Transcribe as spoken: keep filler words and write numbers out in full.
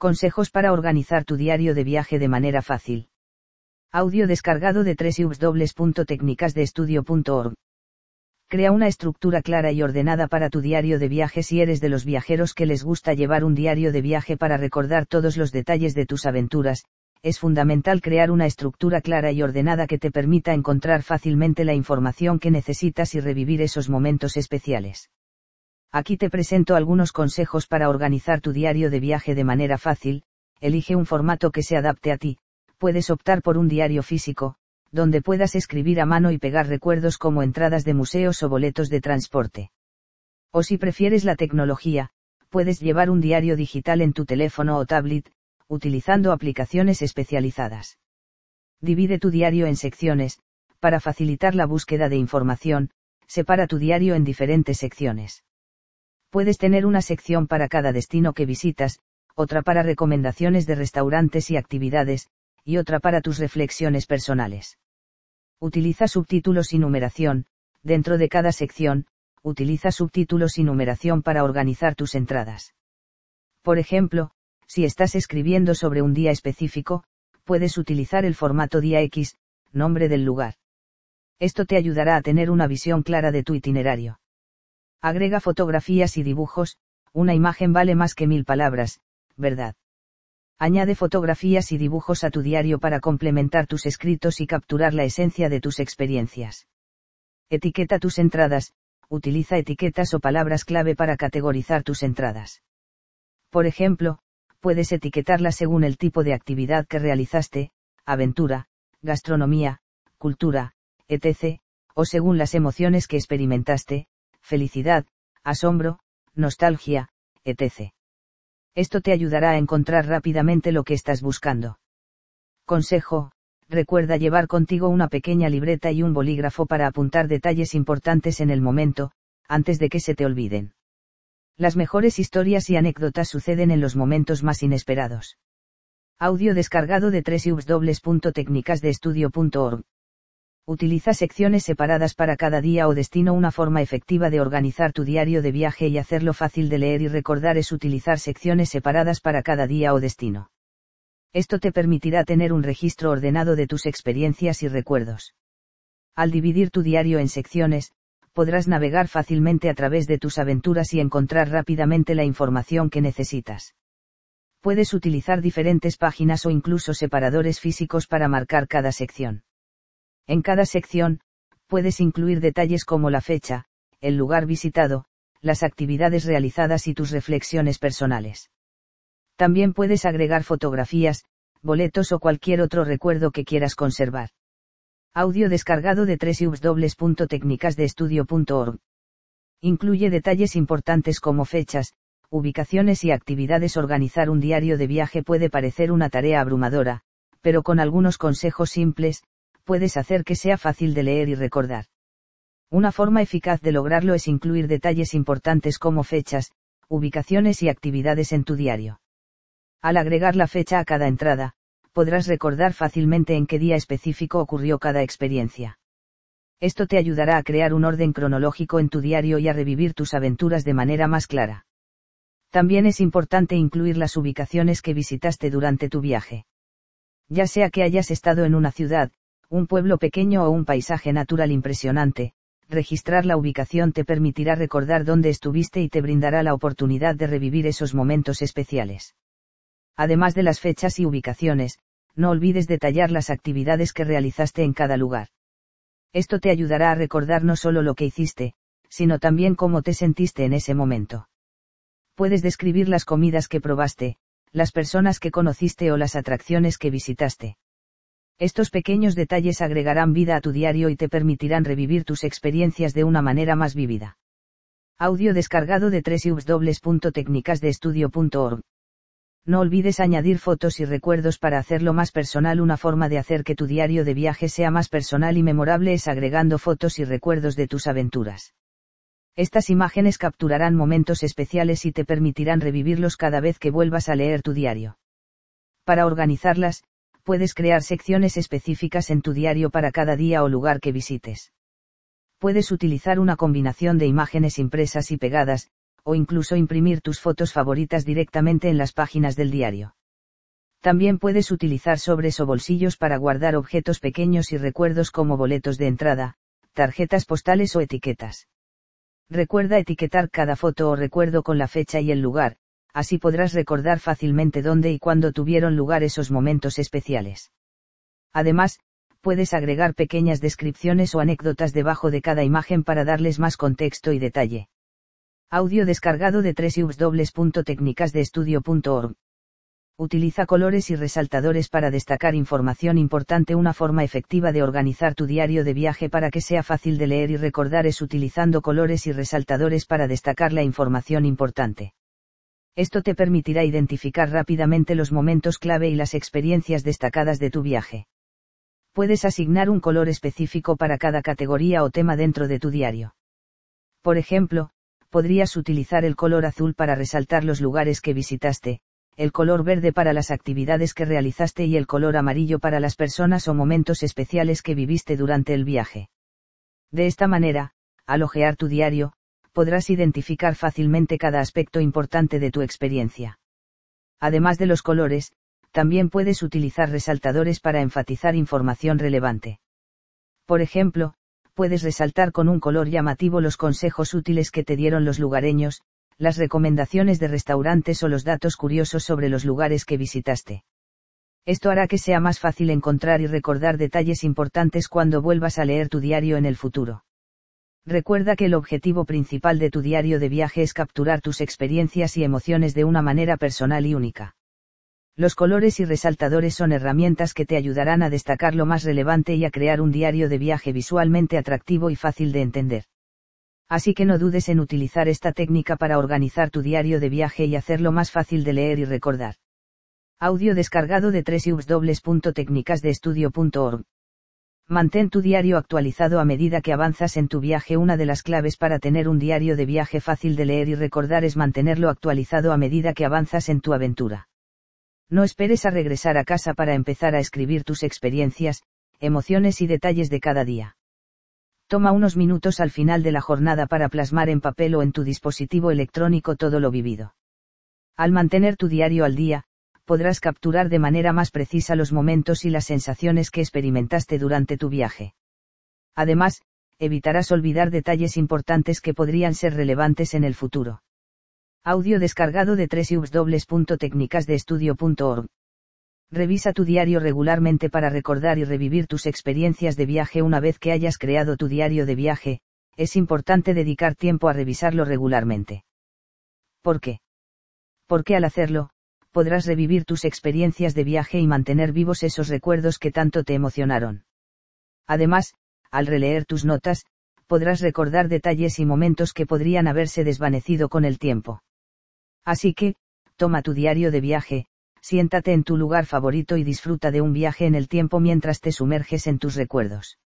Consejos para organizar tu diario de viaje de manera fácil. Audio descargado de doble u doble u doble u punto técnicas de estudio punto org. Crea una estructura clara y ordenada para tu diario de viaje si eres de los viajeros que les gusta llevar un diario de viaje para recordar todos los detalles de tus aventuras. Es fundamental crear una estructura clara y ordenada que te permita encontrar fácilmente la información que necesitas y revivir esos momentos especiales. Aquí te presento algunos consejos para organizar tu diario de viaje de manera fácil. Elige un formato que se adapte a ti. Puedes optar por un diario físico, donde puedas escribir a mano y pegar recuerdos como entradas de museos o boletos de transporte. O si prefieres la tecnología, puedes llevar un diario digital en tu teléfono o tablet, utilizando aplicaciones especializadas. Divide tu diario en secciones. Para facilitar la búsqueda de información, separa tu diario en diferentes secciones. Puedes tener una sección para cada destino que visitas, otra para recomendaciones de restaurantes y actividades, y otra para tus reflexiones personales. Utiliza subtítulos y numeración. Dentro de cada sección, utiliza subtítulos y numeración para organizar tus entradas. Por ejemplo, si estás escribiendo sobre un día específico, puedes utilizar el formato día X, nombre del lugar. Esto te ayudará a tener una visión clara de tu itinerario. Agrega fotografías y dibujos. Una imagen vale más que mil palabras, ¿verdad? Añade fotografías y dibujos a tu diario para complementar tus escritos y capturar la esencia de tus experiencias. Etiqueta tus entradas. Utiliza etiquetas o palabras clave para categorizar tus entradas. Por ejemplo, puedes etiquetarlas según el tipo de actividad que realizaste, aventura, gastronomía, cultura, etcétera, o según las emociones que experimentaste, felicidad, asombro, nostalgia, etcétera. Esto te ayudará a encontrar rápidamente lo que estás buscando. Consejo: recuerda llevar contigo una pequeña libreta y un bolígrafo para apuntar detalles importantes en el momento, antes de que se te olviden. Las mejores historias y anécdotas suceden en los momentos más inesperados. Audio descargado de doble u doble u doble u punto técnicas de estudio punto org. Utiliza secciones separadas para cada día o destino. Una forma efectiva de organizar tu diario de viaje y hacerlo fácil de leer y recordar es utilizar secciones separadas para cada día o destino. Esto te permitirá tener un registro ordenado de tus experiencias y recuerdos. Al dividir tu diario en secciones, podrás navegar fácilmente a través de tus aventuras y encontrar rápidamente la información que necesitas. Puedes utilizar diferentes páginas o incluso separadores físicos para marcar cada sección. En cada sección, puedes incluir detalles como la fecha, el lugar visitado, las actividades realizadas y tus reflexiones personales. También puedes agregar fotografías, boletos o cualquier otro recuerdo que quieras conservar. Audio descargado de doble u doble u doble u punto técnicas de estudio punto org. Incluye detalles importantes como fechas, ubicaciones y actividades. Organizar un diario de viaje puede parecer una tarea abrumadora, pero con algunos consejos simples, puedes hacer que sea fácil de leer y recordar. Una forma eficaz de lograrlo es incluir detalles importantes como fechas, ubicaciones y actividades en tu diario. Al agregar la fecha a cada entrada, podrás recordar fácilmente en qué día específico ocurrió cada experiencia. Esto te ayudará a crear un orden cronológico en tu diario y a revivir tus aventuras de manera más clara. También es importante incluir las ubicaciones que visitaste durante tu viaje. Ya sea que hayas estado en una ciudad, un pueblo pequeño o un paisaje natural impresionante, registrar la ubicación te permitirá recordar dónde estuviste y te brindará la oportunidad de revivir esos momentos especiales. Además de las fechas y ubicaciones, no olvides detallar las actividades que realizaste en cada lugar. Esto te ayudará a recordar no solo lo que hiciste, sino también cómo te sentiste en ese momento. Puedes describir las comidas que probaste, las personas que conociste o las atracciones que visitaste. Estos pequeños detalles agregarán vida a tu diario y te permitirán revivir tus experiencias de una manera más vívida. Audio descargado de doble u doble u doble u punto técnicas de estudio punto org. No olvides añadir fotos y recuerdos para hacerlo más personal. Una forma de hacer que tu diario de viaje sea más personal y memorable es agregando fotos y recuerdos de tus aventuras. Estas imágenes capturarán momentos especiales y te permitirán revivirlos cada vez que vuelvas a leer tu diario. Para organizarlas, puedes crear secciones específicas en tu diario para cada día o lugar que visites. Puedes utilizar una combinación de imágenes impresas y pegadas, o incluso imprimir tus fotos favoritas directamente en las páginas del diario. También puedes utilizar sobres o bolsillos para guardar objetos pequeños y recuerdos como boletos de entrada, tarjetas postales o etiquetas. Recuerda etiquetar cada foto o recuerdo con la fecha y el lugar, así podrás recordar fácilmente dónde y cuándo tuvieron lugar esos momentos especiales. Además, puedes agregar pequeñas descripciones o anécdotas debajo de cada imagen para darles más contexto y detalle. Audio descargado de doble u doble u doble u punto técnicas de estudio punto org. Utiliza colores y resaltadores para destacar información importante. Una forma efectiva de organizar tu diario de viaje para que sea fácil de leer y recordar es utilizando colores y resaltadores para destacar la información importante. Esto te permitirá identificar rápidamente los momentos clave y las experiencias destacadas de tu viaje. Puedes asignar un color específico para cada categoría o tema dentro de tu diario. Por ejemplo, podrías utilizar el color azul para resaltar los lugares que visitaste, el color verde para las actividades que realizaste y el color amarillo para las personas o momentos especiales que viviste durante el viaje. De esta manera, al hojear tu diario, podrás identificar fácilmente cada aspecto importante de tu experiencia. Además de los colores, también puedes utilizar resaltadores para enfatizar información relevante. Por ejemplo, puedes resaltar con un color llamativo los consejos útiles que te dieron los lugareños, las recomendaciones de restaurantes o los datos curiosos sobre los lugares que visitaste. Esto hará que sea más fácil encontrar y recordar detalles importantes cuando vuelvas a leer tu diario en el futuro. Recuerda que el objetivo principal de tu diario de viaje es capturar tus experiencias y emociones de una manera personal y única. Los colores y resaltadores son herramientas que te ayudarán a destacar lo más relevante y a crear un diario de viaje visualmente atractivo y fácil de entender. Así que no dudes en utilizar esta técnica para organizar tu diario de viaje y hacerlo más fácil de leer y recordar. Audio descargado de doble u doble u doble u punto técnicas de estudio punto org. Mantén tu diario actualizado a medida que avanzas en tu viaje. Una de las claves para tener un diario de viaje fácil de leer y recordar es mantenerlo actualizado a medida que avanzas en tu aventura. No esperes a regresar a casa para empezar a escribir tus experiencias, emociones y detalles de cada día. Toma unos minutos al final de la jornada para plasmar en papel o en tu dispositivo electrónico todo lo vivido. Al mantener tu diario al día, podrás capturar de manera más precisa los momentos y las sensaciones que experimentaste durante tu viaje. Además, evitarás olvidar detalles importantes que podrían ser relevantes en el futuro. Audio descargado de doble u doble u doble u punto técnicas de estudio punto org. Revisa tu diario regularmente para recordar y revivir tus experiencias de viaje. Una vez que hayas creado tu diario de viaje, es importante dedicar tiempo a revisarlo regularmente. ¿Por qué? Porque al hacerlo, podrás revivir tus experiencias de viaje y mantener vivos esos recuerdos que tanto te emocionaron. Además, al releer tus notas, podrás recordar detalles y momentos que podrían haberse desvanecido con el tiempo. Así que, toma tu diario de viaje, siéntate en tu lugar favorito y disfruta de un viaje en el tiempo mientras te sumerges en tus recuerdos.